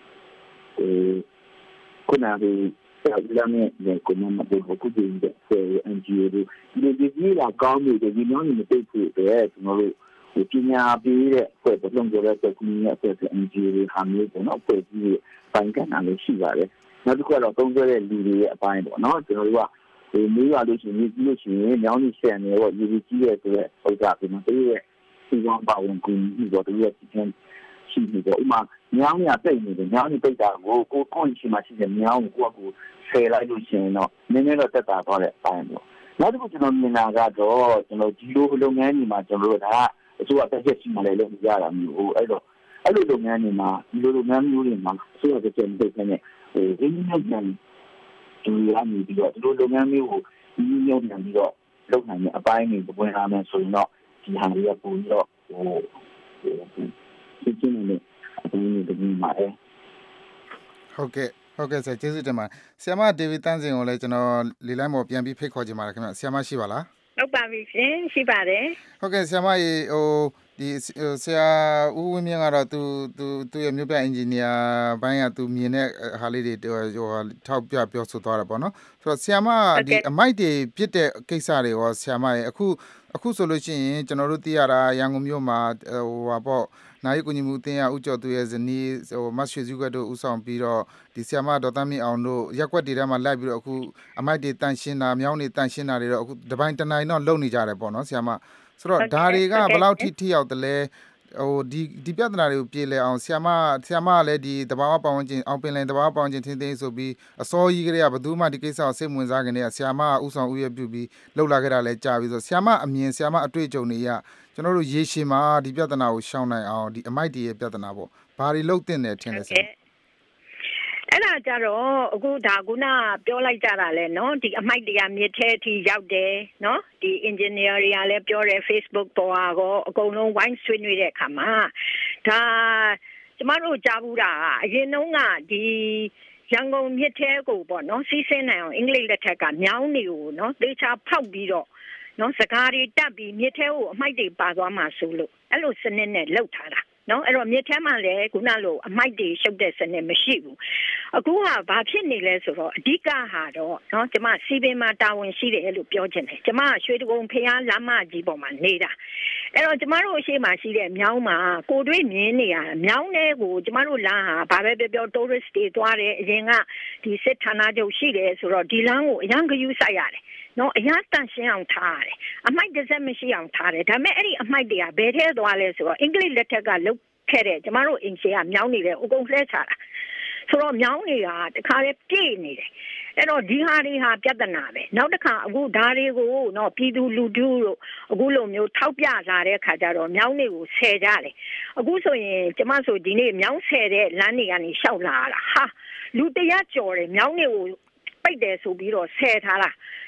ခုနကဒီလမ်းနဲ့ကိုမမတို့ကိုကြည့်တဲ့ဆယ် အန် ဂျီ အို တို့ဒီဒီကြီးကကောင်းနေတယ်ဒီမျိုးနဲ့တိတ်ဖို့တဲ့ကျွန်တော်တို့ဒီပညာပေးတဲ့ဖွဲ့ပုံကြတဲ့ကုမ္ပဏီရဲ့အဖွဲ့အင်ဂျီတွေဟာမျိုးပေါ့နော်ဖွဲ့ကြီးပိုင်းကဏ္ဍလေးရှိပါတယ်နောက်တစ်ခုကတော့သုံးဆွဲတဲ့လူတွေရဲ့အပိုင်းပေါ့နော်ကျွန်တော်တို့ကဒီမျိုးရလို့ရှိရင်ဒီလို့ရှိရင်ညောင်းနေဆက်နေတော့ယူကြီးရဲ့ဆိုတဲ့ဥစ္စာပြန်ပြီးရဲ့ဒီကောင်ပါဝင်ကူညီတော့တည်းရဲ့စီစဉ်ရှိနေတော့ဥမာညောင်းရပိတ်နေတယ်ညောင်းနေပိတ်တာကိုကိုကိုရှိမှရှိတယ်ညောင်းကိုကိုကကိုဆယ်လိုက်လို့ရှိရင်တော့နည်းနည်းတော့တက်တာသွားတဲ့အပိုင်းပေါ့နောက်တစ်ခုကျွန်တော်မြင်တာကတော့ကျွန်တော်ဒီလိုလုပ်ငန်းတွေမှာကျွန်တော်တို့ကအစိုးရတက်ချက်ရှိမှလည်းလုပ်ကြတာမျိုးဟိုအဲ့တော့အဲ့လိုလုပ်ငန်းတွေမှာဒီလိုလုပ်ငန်းမျိုးတွေမှာအစိုးရတက်ချက်မလုပ်နဲ့ဟိုရင်းနှီးမြှုပ်နှံဒီလိုမျိုးပြီးတော့ဒီလိုလုပ်ငန်းမျိုးကိုရင်းနှီးမြှုပ်နှံပြီးတော့လုပ်နိုင်တဲ့အပိုင်းတွေဝင်လာမယ်ဆိုရင်တော့ဒီဟာတွေကပိုပြီးတော့ဟိုဒီကျင်းနေအပိုင်းတွေဒီမှာအဲဟုတ်ကဲ့ဟုတ်ကဲ့ဆရာကျေးဇူးတင်ပါတယ်ဆရာမဒေးဗစ်တန်းစင်ကိုလည်းကျွန်တော်လေလိုင်းပေါ်ပြန်ပြီးဖိတ်ခေါ်ချင်ပါတယ်ခင်ဗျဆရာမရှိပါလားဟုတ်ပါပြီရှင်ရှိပါတယ်ဟုတ်ကဲ့ဆရာမရေဟိုဒီဆရာဦးဝင်းမြင့်ကတော့သူသူသူရဲ့မြို့ပြအင်ဂျင်နီယာဘိုင်းကသူမြင်တဲ့ဟာလေးတွေဟိုထောက်ပြပြောဆိုသွားတာပေါ့နော်ဆိုတော့ဆရာမဒီအမိုက်တွေပြစ်တဲ့ကိစ္စတွေရောဆရာမရေအခုအခုဆိုလို့ရှိရင်ကျွန်တော်တို့သိရတာရန်ကုန်မြို့မှာဟိုဟာပေါ့နိုင်ကူညီမှုအသင်းကဥကျော်သူရဲ့ဇနီးဟိုမတ်ရွှေစုခွက်တို့ဥဆောင်ပြီးတော့ဒီဆရာမဒေါ်သားမင်းအောင်တို့ရက်ွက်တွေထဲမှာလိုက်ပြီးတော့အခုအမိုက်တွေတန့်ရှင်းတာမြောင်းတွေတန့်ရှင်းတာတွေတော့အခုတပိုင်းတနိုင်တော့လုပ်နေကြတယ်ပေါ့နော်ဆရာမဆိုတော့ဒါတွေကဘယ်လောက်ထိထိရောက်တယ်လဲဟိုဒီဒီပြဿနာတွေကိုပြေလည်အောင်ဆရာမဆရာမကလည်းဒီတဘာဝပတ်ဝန်းကျင်အောင်ပင်လယ်တဘာဝပတ်ဝန်းကျင်ထင်းထင်းဆိုပြီးအစောကြီးကလေးကဘယ်သူမှဒီကိစ္စကိုစိတ်ဝင်စားခင်တည်းကဆရာမကဥဆောင်ဥရပြုပြီးလှုပ်လာခဲ့တာလည်းကြာပြီဆိုဆရာမအမြင်ဆရာမအတွေ့အကြုံတွေရကျွန်တော်တို့ရေရှည်မှာဒီပြဿနာကိုရှောင်နိုင်အောင်ဒီအမိုက်တွေရဲ့ပြဿနာပေါ့ဘာတွေလုပ်တင်တယ်ထင်လဲဆရာအဲ့ဒါကြတော့အခုဒါကုနာပြောလိုက်ကြတာလဲเนาะဒီအမိုက်တရားမြစ်ထဲအထိရောက်တယ်เนาะဒီ engineer တွေကလည်းပြောတယ် Facebook ပေါ်ကောအကုန်လုံးဝိုင်းဆွေးနွေးတဲ့အခါမှာဒါကျမတို့ကြားဘူးတာအရင်တုန်းကဒီရန်ကုန်မြစ်ထဲကိုပေါ့เนาะစီးဆင်းနိုင်အောင်အင်္ဂလိပ်လက်ထက်ကမြောင်းနေကိုเนาะသေချာဖောက်ပြီးတော့เนาะစကားတွေတက်ပြီးမြစ်ထဲကိုအမိုက်တွေပါသွားမှဆိုလို့အဲ့လိုစနစ်နဲ့လှုပ်ထားတာနော်အဲ့တော့မြစ်ထဲမှာလည်းခုနလိုအမိုက်တွေရှုပ်တဲ့စနစ်မရှိဘူးအခုကဘာဖြစ်နေလဲဆိုတော့အဓိကဟာတော့နော်ကျမစီပင်မှာတာဝန်ရှိတယ်လို့ပြောချင်တယ်ကျမရွှေတကုံဖျားလမ်းမကြီးပေါ်မှာနေတာအဲ့တော့ကျမတို့အရှိမှရှိတဲ့မြောင်းမှာကိုတွေ့မြင်နေရမြောင်းထဲကိုကျမတို့လမ်းဟာဘာပဲပြောပြော tourist တွေသွားတယ်အရင်ကဒီစစ်ဌာနချုပ်ရှိတယ်ဆိုတော့ဒီလမ်းကိုအရန်ဂရုစိုက်ရတယ်နော်အရန်တန်ရှင်းအောင်ထားရတယ်အမိုက်တစ်စက်မရှိအောင်ထားတယ်ဒါပေမဲ့အဲ့ဒီအမိုက်တွေကဘယ်ထဲသွားလဲဆိုတော့အင်္ဂလိပ်လက်ထက်ကလုတ်ခဲ့တဲ့ကျမတို့အင်ရှေကမြောင်းနေတယ်အကုန်လှဲချတာဆိုတော့မြောင်းနေတာတခါလေပြည့်နေတယ်အဲ့တော့ဒီဟာတွေဟာပြဿနာပဲနောက်တစ်ခါအခုဓာတ်တွေကိုနော်ပြည်သူလူထုတို့အခုလိုမျိုးထောက်ပြလာတဲ့ခါကျတော့မြောင်းတွေကိုဆယ်ကြတယ်အခုဆိုရင်ကျမဆိုဒီနေ့မြောင်းဆယ်တဲ့လမ်းတွေကနေရှောက်လာတာဟာလူတရကြော်တယ်မြောင်းတွေကိုပိတ်တယ်ဆိုပြီးတော့ဆယ်ထားတာ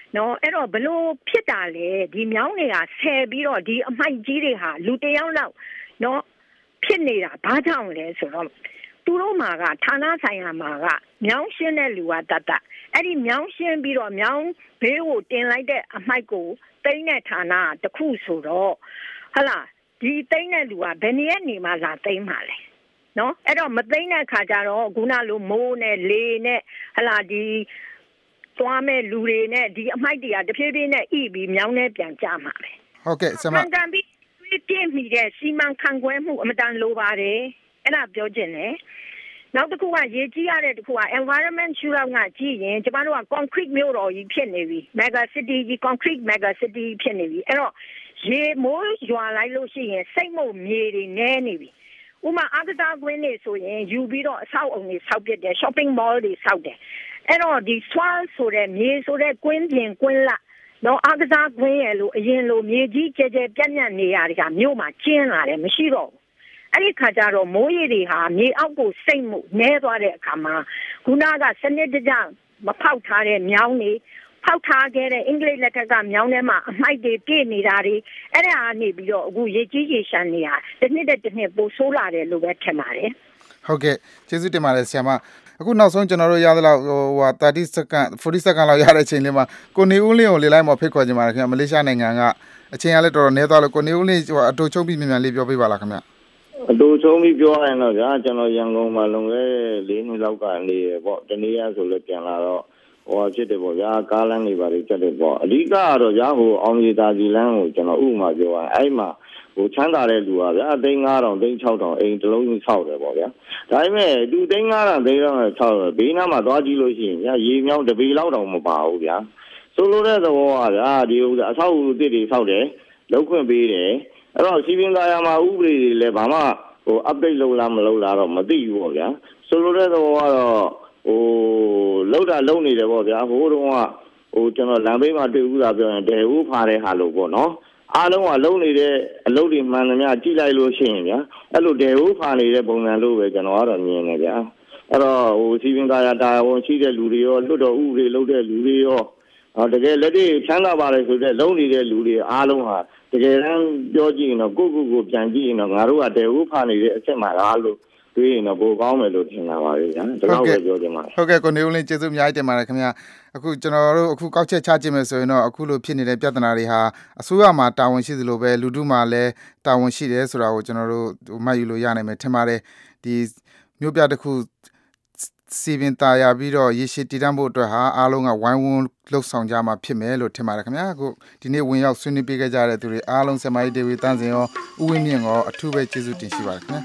နော်အဲ့တော့ဘလို့ဖြစ်တာလဲဒီမြောင်းတွေကဆယ်ပြီးတော့ဒီအမိုက်ကြီးတွေဟာလူတယောက်လောက်နော်ဖြစ်နေတာဘာကြောင့်လဲဆိုတော့သူတို့မှာကဌာနဆိုင်ရာမှာကမြောင်းရှင်းတဲ့လူကတတ်တတ်အဲ့ဒီမြောင်းရှင်းပြီးတော့မြောင်းဘေးကိုတင်လိုက်တဲ့အမိုက်ကိုတိန်းတဲ့ဌာနတခုဆိုတော့ဟလာဒီတိန်းတဲ့လူကဘယ်နည်းနေမှလာတိန်းမှာလဲနော်အဲ့တော့မသိတဲ့ခါကျတော့ခုနလိုမိုးနဲ့လေနဲ့ဟလာဒီသွားမဲ့လူတွေနဲ့ဒီအမိုက်တွေကတဖြည်းဖြည်းနဲ့ဣပြီးမြောင်းနဲ့ပြန်ကြမှာပဲဟုတ်ကဲ့ဆရာမတန်ပြီးပြည့်မိတဲ့စီမံခန့်ခွဲမှုအမတန်လိုပါတယ်အဲ့ဒါပြောချင်တယ်နောက်တစ်ခုကရေကြီးရတဲ့တစ်ခုက environment ရှုထောင့်ကကြည့်ရင်ကျမတို့က concrete မြို့တော်ကြီးဖြစ်နေပြီ mega city ကြီး concrete mega city ဖြစ်နေပြီအဲ့တော့ရေမိုးရွာလိုက်လို့ရှိရင်စိတ်မုတ်မြေတွေနဲနေပြီဥမာအကတာကွင်းနေဆိုရင်ယူပြီးတော့အဆောက်အုံတွေဆောက်ပြတယ် shopping mall တွေဆောက်တယ်အဲ့တော့ဒီ swamp ဆိုတဲ့မြေဆိုတဲ့ကွင်းပြင်ကွင်းလတော့အကတာကွင်းရဲ့လို့အရင်လိုမြေကြီးကျဲကျဲပြန့်ပြန့်နေရတာမြို့မှာကျင်းလာတယ်မရှိတော့အဲ့ဒီခါကျတော့မိုးရေတွေဟာမြေအောက်ကိုစိတ်မှုနဲသွားတဲ့အခါမှာခုနကစနစ်တကျမဖောက်ထားတဲ့မြောင်းတွေဖောက်ထားခဲ့တဲ့အင်္ဂလိပ်လက်ကကမြောင်းထဲမှာအမိုက်တွေပြည့်နေတာတွေအဲ့ဒါကနေပြီးတော့အခုရေကြီးရေရှမ်းနေတာတစ်နှစ်တစ်နှစ်ပိုဆိုးလာတယ်လို့ပဲထင်ပါတယ်ဟုတ်ကဲ့ကျေးဇူးတင်ပါတယ်ဆရာမအခုနောက်ဆုံးကျွန်တော်တို့ရသလောက်ဟိုဟာthirty second forty second လောက်ရတဲ့အချိန်လေးမှာကိုနေဦးလင်းကိုလေလိုက်မှာဖိတ်ခေါ်ကြပါရခင်ဗျမလေးရှားနိုင်ငံကအချိန်ကလည်းတော်တော်နည်းသွားလို့ကိုနေဦးလင်းဟိုအတူချုံပြီးမြန်မြန်လေးပြောပေးပါလားခင်ဗျအတူချုံပြီးပြောရင်တော့ဗျာကျွန်တော်ရန်ကုန်မှာလုံခဲ့လေးနှစ်လောက်ကနေပေါ့တနေ့ရဆိုလည်းပြန်လာတော့ဟိုဖြစ်တယ်ပေါ့ဗျာကားလမ်းတွေပါတွေတက်တယ်ပေါ့အဓိကကတော့ဗျာဟိုအောင်ရတာကြီးလမ်းကိုကျွန်တော်ဥပမာပြောရအဲ့မှာဟိုချမ်းသာတဲ့လူကဗျာသိန်း၅ထောင်သိန်း၆ထောင်အိမ်တစ်လုံးကြီးဆောက်တယ်ပေါ့ဗျာဒါပေမဲ့သူသိန်း၅ထောင်သိန်း၆ထောင်ဆောက်တယ်ဘေးနားမှာသွားကြည့်လို့ရှိရင်ဗျာရေမြောင်းတပေလောက်တောင်မပါဘူးဗျာဆိုလိုတဲ့သဘောကဗျာဒီဥစ္စာအဆောက်အဦတစ်တွေဆောက်တယ်လောက်ခွင့်ပေးတယ်အဲ့တော့စီပင်သားရမှာဥပဒေတွေလည်းဘာမှဟို update လုပ်လားမလုပ်လားတော့မသိဘူးပေါ့ဗျာဆိုလိုတဲ့သဘောကတော့ဟိုလောက်တာလုံနေတယ်ပေါ့ဗျာဟိုတုန်းကဟိုကျွန်တော်လမ်းဘေးမှာတွေ့ဘူးတာပြောရင်ဒယ်ဦးဖာတဲ့ဟာလို့ပေါ့နော်အားလုံးကလုံနေတဲ့အလုပ်တွေမှန်သမျှကြည့်လိုက်လို့ရှိရင်ဗျာအဲ့လိုဒယ်ဦးဖာနေတဲ့ပုံစံလို့ပဲကျွန်တော်ကတော့မြင်နေဗျာအဲ့တော့ဟိုစီပင်သားရတာဝန်ရှိတဲ့လူတွေရောလွတ်တော်ဥပဒေလုပ်တဲ့လူတွေရောတကယ်လက်တွေ့ချမ်းသာပါလေဆိုတဲ့လုံနေတဲ့လူတွေအားလုံးဟာတကယ်တမ်းပြောကြည့်ရင်တော့ကိုကိုကိုပြန်ကြည့်ရင်တော့ငါတို့ကတဲဦးဖာနေတဲ့အချက်မှာလားလို့တွေးရင်တော့ပိုကောင်းမယ်လို့ထင်တာပါပဲဗျာဒီလောက်ပဲပြောချင်ပါတယ်ဟုတ်ကဲ့ကိုနေဦးလင်းကျေးဇူးအများကြီးတင်ပါတယ်ခင်ဗျာအခုကျွန်တော်တို့အခုကောက်ချက်ချကြည့်မယ်ဆိုရင်တော့အခုလိုဖြစ်နေတဲ့ပြဿနာတွေဟာအစိုးရမှာတာဝန်ရှိသလိုပဲလူထုမှာလည်းတာဝန်ရှိတယ်ဆိုတာကိုကျွန်တော်တို့မှတ်ယူလို့ရနိုင်မယ်ထင်ပါတယ်ဒီမျိုးပြတစ်ခုစီပင်တာယာပြီးတော့ရေရှည်တည်တံ့ဖို့အတွက်ဟာအားလုံးကဝိုင်းဝန်းလှုပ်ဆောင်ကြမှာဖြစ်မယ်လို့ထင်ပါတယ်ခင်ဗျာအခုဒီနေ့ဝင်ရောက်ဆွေးနွေးပေးခဲ့ကြတဲ့သူတွေအားလုံးဆရာမကြီးဒေဝီတန်းစင်ရောဦးဝင်းမြင့်ရောအထူးပဲကျေးဇူးတင်ရှိပါတယ်ခင်ဗျာ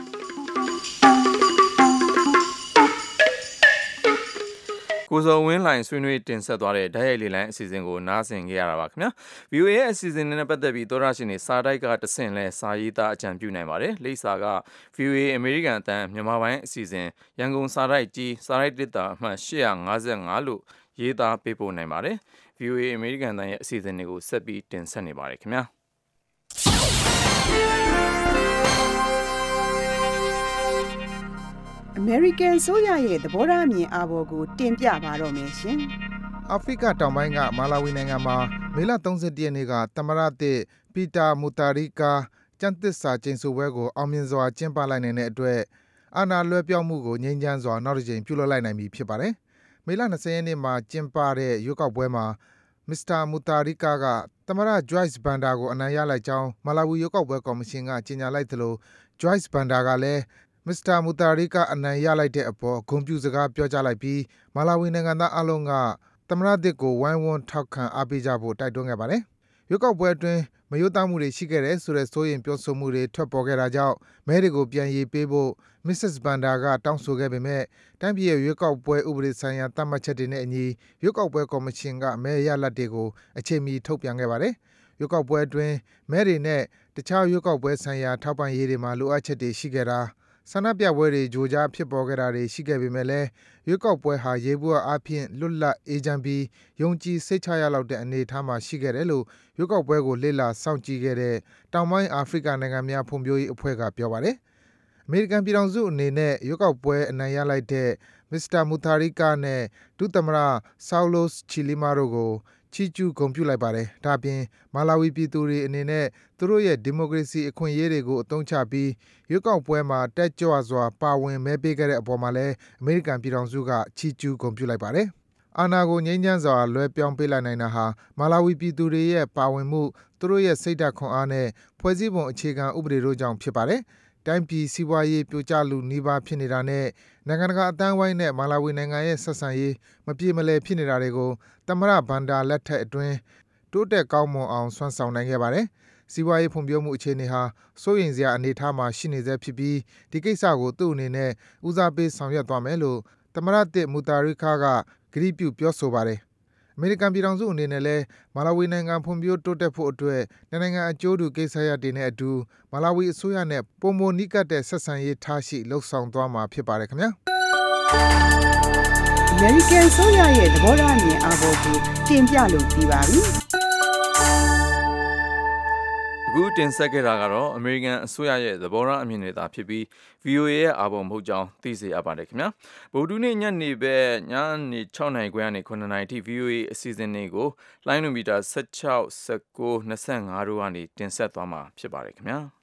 ကိုစောဝင်းလိုင်းဆွေးနွေးတင်ဆက်သွားတဲ့ဓာတ်ရိုက်လေလိုင်းအစီအစဉ်ကိုနားဆင်ကြရတာပါခင်ဗျာ ဗီအိုအေ ရဲ့အစီအစဉ်နဲ့ပတ်သက်ပြီးသောရရှင်တွေစာတိုက်ကတဆင့်လဲစာရေးသားအကြံပြုနိုင်ပါတယ်လိပ်စာက ဗီအိုအေ အမေရိကန်အတန်းမြန်မာပိုင်းအစီအစဉ်ရန်ကုန်စာတိုက်ကြီးစာတိုက်တစ်တာအမှတ်၈၅၅လို့ရေးသားပေးပို့နိုင်ပါတယ် ဗီအိုအေ အမေရိကန်အတန်းရဲ့အစီအစဉ်တွေကိုဆက်ပြီးတင်ဆက်နေပါတယ်ခင်ဗျာ American ဆိုရရဲ့သဘောထားအမြင်အာဘော်ကိုတင်ပြပါတော့မယ်ရှင်။အာဖရိကတောင်ပိုင်းကမာလာဝီနိုင်ငံမှာမေလ၃၁ရက်နေ့ကသမ္မတသစ်ပီတာမူတာရီကာကျမ်းသစ္စာကျိန်ဆိုပွဲကိုအောင်မြင်စွာကျင်းပလိုက်နိုင်တဲ့အတွက်အာဏာလွှဲပြောင်းမှုကိုငြိမ်းချမ်းစွာနောက်တစ်ကြိမ်ပြုလုပ်လိုက်နိုင်ပြီဖြစ်ပါတယ်။မေလ၂၀ရက်နေ့မှာကျင်းပတဲ့ရွေးကောက်ပွဲမှာမစ္စတာမူတာရီကာကသမ္မတ Joyce Banda ကိုအနိုင်ရလိုက်ကြောင်းမာလာဝီရွေးကောက်ပွဲကော်မရှင်ကကြေညာလိုက်သလို Joyce Banda ကလည်းမစ္စတာမူတာရီကအနိုင်ရလိုက်တဲ့အပေါ်ဂုဏ်ပြုစကားပြောကြားလိုက်ပြီးမာလာဝီနိုင်ငံသားအလုံးကသမ္မတသစ်ကိုဝိုင်းဝန်းထောက်ခံအားပေးကြဖို့တိုက်တွန်းခဲ့ပါတယ်။ရွေးကောက်ပွဲအတွင်းမယိုသားမှုတွေရှိခဲ့တဲ့ဆိုတဲ့စိုးရိမ်ပြောဆိုမှုတွေထွက်ပေါ်ခဲ့တာကြောင့်မဲတွေကိုပြန်ရေးပေးဖို့ Missus Banda ကတောင်းဆိုခဲ့ပေမဲ့တိုင်းပြည်ရဲ့ရွေးကောက်ပွဲဥပဒေဆိုင်ရာသတ်မှတ်ချက်တွေနဲ့အညီရွေးကောက်ပွဲကော်မရှင်ကမဲရလဒ်တွေကိုအချိန်မီထုတ်ပြန်ခဲ့ပါတယ်။ရွေးကောက်ပွဲအတွင်းမဲတွေနဲ့တခြားရွေးကောက်ပွဲဆိုင်ရာထောက်ပံ့ရေးတွေမှာလိုအပ်ချက်တွေရှိခဲ့တာဆန္ဒပြပွဲတွေကြိုကြားဖြစ်ပေါ်ခဲ့တာတွေရှိခဲ့ပေမဲ့လည်းရွေးကောက်ပွဲဟာရေဘူးအားဖြင့်လွတ်လပ်အေးချမ်းပြီးယုံကြည်စိတ်ချရလောက်တဲ့အနေအထားမှာရှိခဲ့တယ်လို့ရွေးကောက်ပွဲကိုလေ့လာစောင့်ကြည့်ခဲ့တဲ့တောင်ပိုင်းအာဖရိကနိုင်ငံများဖွံ့ဖြိုးရေးအဖွဲ့ကပြောပါတယ်။အမေရိကန်ပြည်ထောင်စုအနေနဲ့ရွေးကောက်ပွဲအနိုင်ရလိုက်တဲ့မစ္စတာမူတာရီကာနဲ့ဒုသမ္မတဆောက်လိုစ်ချီလီမာတို့ကိုချီးကျူးဂုဏ်ပြုလိုက်ပါတယ်။ဒါ့အပြင်မာလာဝီပြည်သူတွေအနေနဲ့သူတို့ရဲ့ဒီမိုကရေစီအခွင့်အရေးတွေကိုအသုံးချပြီးရွေးကောက်ပွဲမှာတက်ကြွစွာပါဝင်မဲပေးခဲ့တဲ့အပေါ်မှာလည်းအမေရိကန်ပြည်ထောင်စုကချီးကျူးဂုဏ်ပြုလိုက်ပါတယ်။အာဏာကိုငြိမ်းချမ်းစွာလွှဲပြောင်းပေးလိုက်နိုင်တာဟာမာလာဝီပြည်သူတွေရဲ့ပါဝင်မှုသူတို့ရဲ့စိတ်ဓာတ်ခွန်အားနဲ့ဖွဲ့စည်းပုံအခြေခံဥပဒေတို့ကြောင့်ဖြစ်ပါတယ်။တိုင်းပြည်စီးပွားရေးပြိုကျလူနှီးပါးဖြစ်နေတာနဲ့နိုင်ငံတကာအသင်းဝိုင်းနဲ့မာလာဝီနိုင်ငံရဲ့ဆက်ဆံရေးမပြေမလည်ဖြစ်နေတာတွေကိုသမ္မတဘန်ဒါလက်ထက်အတွင်းတိုးတက်ကောင်းမွန်အောင်ဆွမ်းဆောင်နိုင်ခဲ့ပါတယ်။စီးပွားရေးဖွံ့ဖြိုးမှုအခြေအနေဟာစိုးရိမ်စရာအနေအထားမှာရှိနေဆဲဖြစ်ပြီးဒီကိစ္စကိုသူ့အနေနဲ့ဦးစားပေးဆောင်ရွက်သွားမယ်လို့သမ္မတတစ်မူတာရီခါကကတိပြုပြောဆိုပါတယ်။အမေရိကန်ပြည်ထောင်စုအနေနဲ့လည်းမာလာဝီနိုင်ငံဖွံ့ဖြိုးတိုးတက်ဖို့အတွက်နိုင်ငံအကျိုးတူကိစ္စရပ်တွေနဲ့အတူမာလာဝီအစိုးရနဲ့ပုံမနီးကပ်တဲ့ဆက်ဆံရေးထားရှိလှုပ်ဆောင်သွားမှာဖြစ်ပါတယ်ခင်ဗျာ။ American ဆိုရရဲ့သဘောထားအမြင်အာဘော်ကိုတင်ပြလို့ပြီးပါပြီ။အခုတင်ဆက်ခဲ့တာကတော့ American အစိုးရရဲ့သဘောထားအမြင်တွေသာဖြစ်ပြီး ဗွီအိုအေ ရဲ့အာဘော်မဟုတ်ကြောင်းသိစေရပါတယ်ခင်ဗျာ။ဗုဒ္ဓနေ့ညနေပဲညနေ၆နာရီခွဲကနေခုနှစ်နာရီထိ ဗွီအိုအေ အစီအစဉ်တွေကိုလိုင်းနိုမီတာ၁၆ ၁၉ ၂၅တို့ကနေတင်ဆက်သွားမှာဖြစ်ပါတယ်ခင်ဗျာ။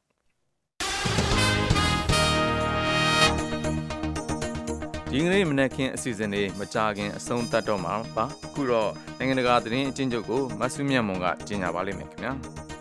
ဒီကနေ့မနက်ခင်းအစီအစဉ်တွေမကြာခင်အဆုံးသတ်တော့မှာပါအခုတော့နိုင်ငံတကာသတင်းအကျဉ်းချုပ်ကိုမဆုမြတ်မွန်ကကြီးညာပါလိမ့်မယ်ခင်ဗျာ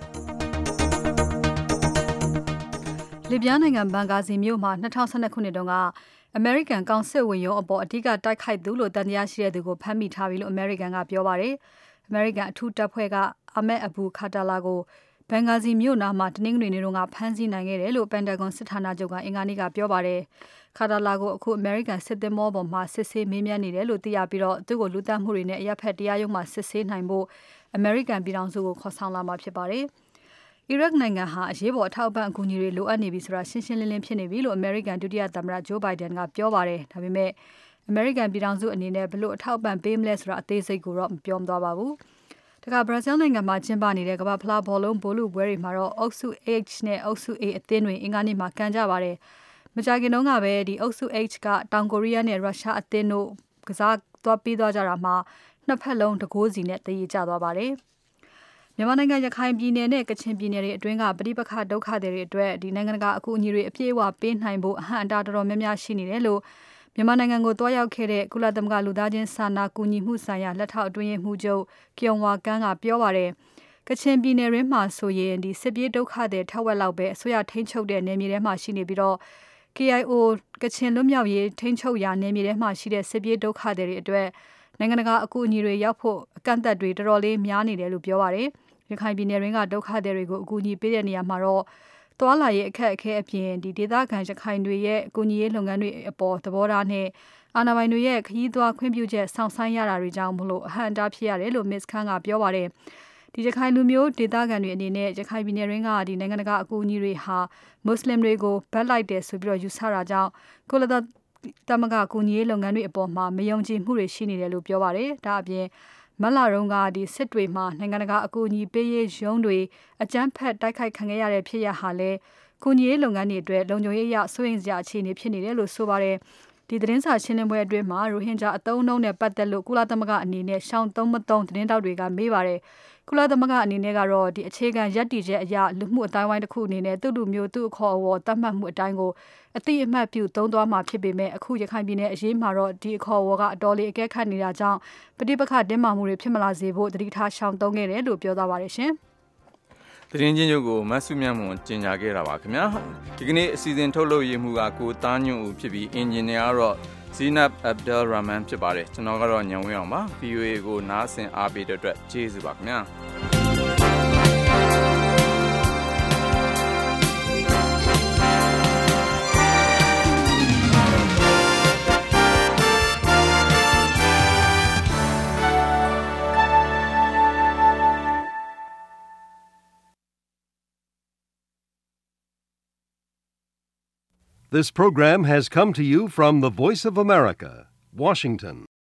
လစ်ဗျားနိုင်ငံဘန်ဂါဇီမြို့မှာ၂၀၁၂ခုနှစ်တုန်းကအမေရိကန်ကောင်စစ်ဝင်ရုံးအပေါ်အဓိကတိုက်ခိုက်သူလို့တန်တရားရှိတဲ့သူကိုဖမ်းမိထားပြီလို့အမေရိကန်ကပြောပါတယ်အမေရိကန်အထူးတပ်ဖွဲ့ကအာမက်အဘူခါတာလာကိုဘန်ဂါဇီမြို့နားမှာတနင်္ဂနွေနေ့တုန်းကဖမ်းဆီးနိုင်ခဲ့တယ်လို့ပန်တာဂွန်စစ်ဌာနချုပ်ကအင်္ဂါနေ့ကပြောပါတယ်ခါတာလာကိုအခုအမေရိကန်စစ်သည်မောပေါ်မှာစစ်ဆေးမေးမြန်းနေတယ်လို့သိရပြီးတော့သူ့ကိုလူသတ်မှုတွေနဲ့အရက်ဖက်တရားရုံးမှာစစ်ဆေးနိုင်ဖို့အမေရိကန်ပြည်ထောင်စုကိုခေါ်ဆောင်လာမှာဖြစ်ပါတယ်အီရတ်နိုင်ငံဟာအရေးပေါ်အထောက်အပံ့အကူအညီတွေလိုအပ်နေပြီဆိုတာရှင်းရှင်းလင်းလင်းဖြစ်နေပြီလို့အမေရိကန်ဒုတိယသမ္မတဂျိုးဘိုင်ဒန်ကပြောပါတယ်ဒါပေမဲ့အမေရိကန်ပြည်ထောင်စုအနေနဲ့ဘလို့အထောက်အပံ့ပေးမလဲဆိုတာအသေးစိတ်ကိုတော့မပြောမသွားပါဘူးတခါဘရာဇီးနိုင်ငံမှာကျင်းပနေတဲ့ကမ္ဘာဖလားဘောလုံးဘောလုံးပွဲတွေမှာတော့အုပ်စု H နဲ့အုပ်စု A အသင်းတွေအင်္ဂါနေ့မှာကန်ကြပါတယ်မကြာခင်တုန်းကပဲဒီအုပ်စု H ကတောင်ကိုရီးယားနဲ့ရုရှားအသင်းတို့ကစားသွားပြီးသွားကြတာမှာနှစ်ဖက်လုံးတကိုးစီနဲ့တည်ရကြသွားပါတယ်မြန်မာနိုင်ငံရခိုင်ပြည်နယ်နဲ့ကချင်ပြည်နယ်တွေအတွင်းကပဋိပက္ခဒုက္ခတွေအတွက်ဒီနိုင်ငံတကာအကူအညီတွေအပြည့်အဝပေးနိုင်ဖို့အဟန့်အတားတော်တော်များများရှိနေတယ်လို့မြန်မာနိုင်ငံကိုတွားရောက်ခဲ့တဲ့ကုလသမဂ္ဂလူသားချင်းစာနာကူညီမှုဆိုင်ရာလက်ထောက်အတွင်းရေးမှူးချုပ်ကျုံဝါကန်းကပြောပါတယ်ကချင်ပြည်နယ်ရင်းမှာဆိုရင်ဒီစစ်ပြေးဒုက္ခတွေထက်ဝက်လောက်ပဲအစိုးရထိန်းချုပ်တဲ့နယ်မြေထဲမှာရှိနေပြီးတော့ K I O ကချင်လွတ်မြောက်ရေးထိန်းချုပ်ရာနယ်မြေထဲမှာရှိတဲ့စစ်ပြေးဒုက္ခတွေအတွက်နိုင်ငံတကာအကူအညီတွေရောက်ဖို့အကန့်အသတ်တွေတော်တော်လေးများနေတယ်လို့ပြောပါတယ်ရခိုင်ပြည်နယ်ရင်းကဒုက္ခသည်တွေကိုအကူအညီပေးတဲ့နေရာမှာတော့တွာလာရေးအခက်အခဲအပြင်ဒီဒေသခံရခိုင်တွေရဲ့အကူအညီရေးလုပ်ငန်းတွေအပေါ်သဘောထားနဲ့အာဏာပိုင်တွေရဲ့ခရီးသွားခွင့်ပြုချက်ဆောင်ဆိုင်ရတာတွေကြောင့်မလို့အဟန့်အတားဖြစ်ရတယ်လို့ Miss Khan ကပြောပါတယ်ဒီရခိုင်လူမျိုးဒေသခံတွေအနေနဲ့ရခိုင်ပြည်နယ်ရင်းကဒီနိုင်ငံတကာအကူအညီတွေဟာမွတ်စလင်တွေကိုဗတ်လိုက်တယ်ဆိုပြီးတော့ယူဆတာကြောင့်ကုလသမဂ္ဂအကူအညီရေးလုပ်ငန်းတွေအပေါ်မှာမယုံကြည်မှုတွေရှိနေတယ်လို့ပြောပါတယ်ဒါအပြင်မလာရုံးကဒီစစ်တွေမှာနိုင်ငံတကာအကူအညီပေးရေးရုံးတွေအကြမ်းဖက်တိုက်ခိုက်ခံခဲ့ရတဲ့ဖြစ်ရဟာလဲကူညီရေးလုပ်ငန်းတွေအတွက်လုံခြုံရေးအရစိုးရိမ်စရာအခြေအနေဖြစ်နေတယ်လို့ဆိုပါတယ်ဒီသတင်းစာရှင်းလင်းပွဲအတွင်းမှာရိုဟင်ဂျာအသုံးအနှုန်းနဲ့ပတ်သက်လို့ကုလသမဂ္ဂအနေနဲ့ရှောင်းသုံးမသုံးသတင်းတောက်တွေကမေးပါတယ်ကုလသမဂ္ဂအနေနဲ့ကတော့ဒီအခြေခံရပ်တည်ချက်အရလူမှုအတိုင်းဝိုင်းတစ်ခုအနေနဲ့သူ့လူမျိုးသူ့အခေါ်အဝေါ်သတ်မှတ်မှုအတိုင်းကိုအတိအမှတ်ပြုသုံးသွားမှာဖြစ်ပေမဲ့အခုရခိုင်ပြည်နယ်အရေးမှာတော့ဒီအခေါ်အဝေါ်ကအတော်လေးအကဲခတ်နေတာကြောင့်ပဋိပက္ခတင်းမာမှုတွေဖြစ်မလာစေဖို့တတိထားရှောင်သုံးခဲ့တယ်လို့ပြောသွားပါတယ်ရှင်သတင်းချင်းချုပ်ကိုမဆုမြတ်မွန်ကျင်ညာခဲ့တာပါခင်ဗျာဒီကနေ့အစီအစဉ်ထုတ်လုပ်ရေးမှုကကိုသားညွန့်ဦးဖြစ်ပြီးအင်ဂျင်နီယာကတော့ဇီနပ်အဗ်ဒယ်ရာမန်ဖြစ်ပါတယ်ကျွန်တော်ကတော့ညံဝင်းအောင်ပါ ဗွီအိုအေ ကိုနားဆင်အားပေးတဲ့အတွက်ကျေးဇူးပါခင်ဗျာ This program has come to you from the Voice of America, Washington.